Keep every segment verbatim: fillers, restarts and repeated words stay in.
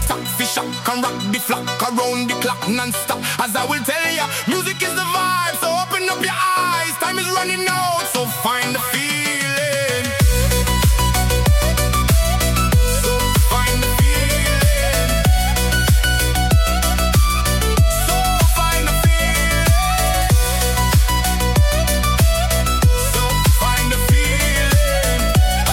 attack, fish up, can rock the flock around the clock non-stop. As I will tell ya, music is the vibe, so open up your eyes. Time is running out, so find the feeling. So find the feeling. So find the feeling. So find the feeling.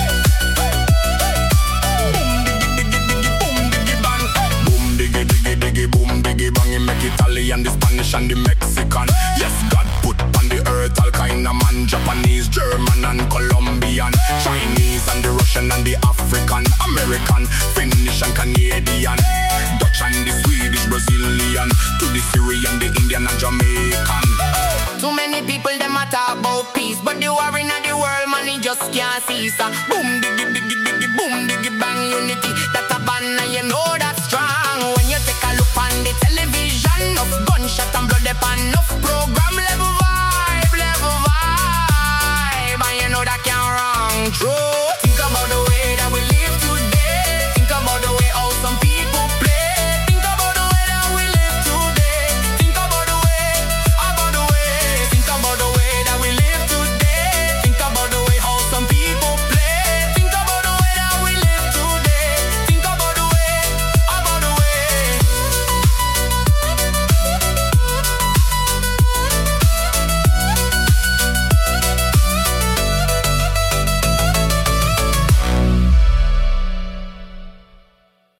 Boom diggy diggy diggy boom diggy bang. He make Italian, the Spanish and the Mexican. Yes, God put on the earth all kind of man. Japanese, German and Colombian, Chinese and the Russian and the African, American, Finnish and Canadian, Dutch and the Swedish, Brazilian, to the Syrian, the Indian and Jamaican. Too many people them a talk about peace, but the war in the world, man, it just can't cease. Boom diggy diggy